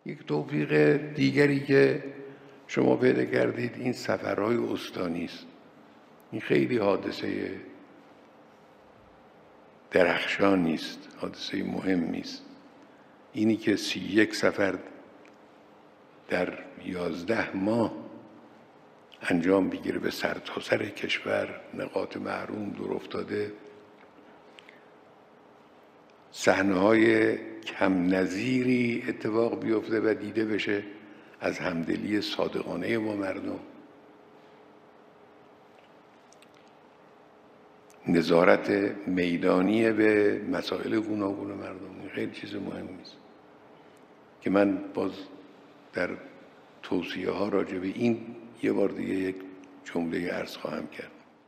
یک توفیق دیگری که شما پیدا کردید این سفرهای استانی است. این خیلی حادثه درخشانی است، حادثه مهمی است. اینی که 31 سفر در 11 ماه انجام بگیره به سرتاسر کشور، نقاط محروم دور افتاده، صحنه‌های کم نظیری اتفاق بیفته و دیده بشه از همدلی صادقانه ما مردم، نظارت میدانی به مسائل گوناگون مردم. این خیلی چیز مهمی است که من باز در توصیه ها راجع به این یه بار دیگه یک جمله عرض خواهم کرد.